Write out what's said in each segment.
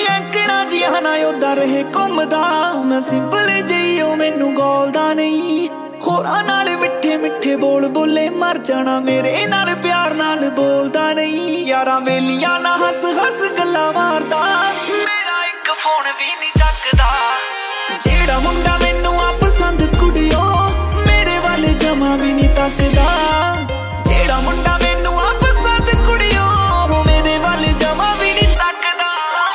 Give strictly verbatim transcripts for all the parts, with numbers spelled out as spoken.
ਐਂਕੜਾ ਜਿਹਾ ਨਾ ਉਹਦਾ ਰਹੇ ਘੁੰਮਦਾ। ਮੈਂ ਸਿੰਪਲ ਜਿਹੀ ਉਹ ਮੈਨੂੰ ਗੋਲਦਾ ਨਹੀਂ। ਹੋਰਾਂ ਨਾਲ ਮਿੱਠੇ ਮਿੱਠੇ ਬੋਲ ਬੋਲੇ ਮਰ ਜਾਣਾ, ਮੇਰੇ ਨਾਲ ਪਿਆਰ ਨਾਲ ਬੋਲਦਾ ਨਹੀਂ। ਯਾਰਾਂ ਵੇਲੀਆਂ ਨਾ ਹੱਸ ਹੱਸ ਗੱਲਾਂ ਮਾਰਦਾ, ਮੇਰਾ ਇੱਕ ਫੋਨ ਵੀ ਨਹੀਂ ਚੱਕਦਾ। ਜਿਹੜਾ ਮੁੰਡਾ ਮੈਨੂੰ ਆ ਪਸੰਦ ਕੁੜੀਓ, ਮੇਰੇ ਵੱਲ ਜਮਾ ਵੀ ਨਹੀਂ ਤੱਕਦਾ। ਜਿਹੜਾ ਮੁੰਡਾ ਮੈਨੂੰ ਆ ਪਸੰਦ ਕੁੜੀਓ, ਉਹ ਮੇਰੇ ਵੱਲ ਜਮਾ ਵੀ ਨਹੀਂ ਤੱਕਦਾ।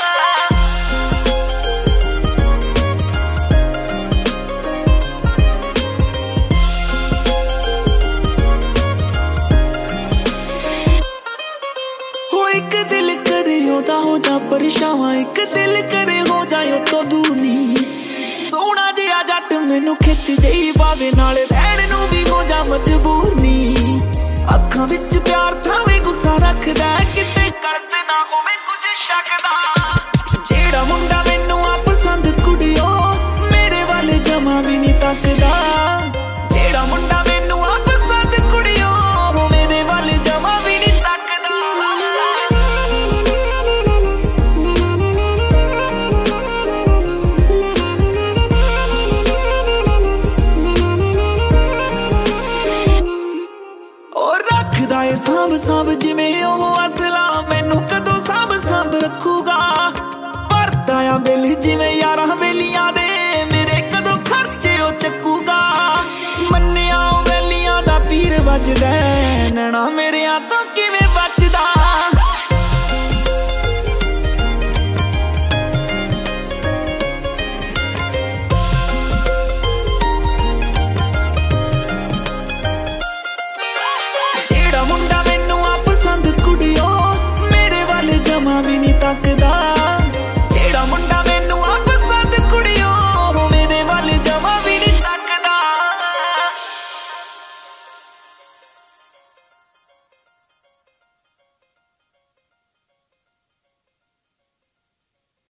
ਹੋ ਇੱਕ ਦਿਲ ਕਰੇ ਉਹਦਾ ਹੋ ਜਾ ਪਰਛਾਵਾਂ, ਇੱਕ ਦਿਲ ਕਰੇ ਹੋ ਜਾਏ ਤੋਂ ਦੂਰ ਨੀ। ਸੋਹਣਾ ਜਿਹਾ ਜੱਟ ਮੈਨੂੰ ਖਿੱਚ ਜਈ ਪਾਵੇ, ਨਾਲੇ ਰਹਿਣ ਨੂੰ ਵੀ ਹੋ ਜਾ ਮਜਬੂਰ ਨੀ। ਅੱਖਾਂ ਵਿੱਚ ਪਿਆਰ ਥਾਵੇਂ ਗੁੱਸਾ ਰੱਖਦਾ, ਕਿਤੇ ਕਰਦੇ ਨਾ ਹੋਵੇ ਕੁਝ ਸ਼ੱਕ ਦਾ। ਜਿਹੜਾ ਮੁੰਡਾ ਮੈਨੂੰ ਆ ਪਸੰਦ ਕੁੜੀਓ, ਮੇਰੇ ਵੱਲ ਜਮਾ ਵੀ ਨਹੀਂ ਤੱਕਦਾ। ਜਿਹੜਾ ਮੁੰਡਾ ਮੈਨੂੰ ਆ ਪਸੰਦ ਕੁੜੀਓ, ਉਹ ਮੇਰੇ ਵੱਲ ਜਮਾ ਵੀ ਨਹੀਂ ਤੱਕਦਾ। ਰੱਖਦਾ ਏ ਸਾਂਭ ਸਾਂਭ ਜਿਵੇਂ ਉਹ ਅਸਲਾ, ਮੈਨੂੰ ਕਦੋਂ ਸਾਂਭ ਸਾਂਭ ਰੱਖੂਗਾ। ਭਰਦਾ ਆ ਬਿੱਲ ਜਿਵੇਂ ਯਾਰਾਂ ਵੇਲੀਆਂ ਦੇ, ਮੇਰੇ ਕਦੋਂ ਖਰਚੇ ਉਹ ਚੱਕੂਗਾ। ਮੰਨਿਆ ਉਹ ਵੈਲੀਆਂ ਦਾ ਪੀਰ ਵੱਜਦਾ, ਨੈਣਾ ਮੇਰਿਆਂ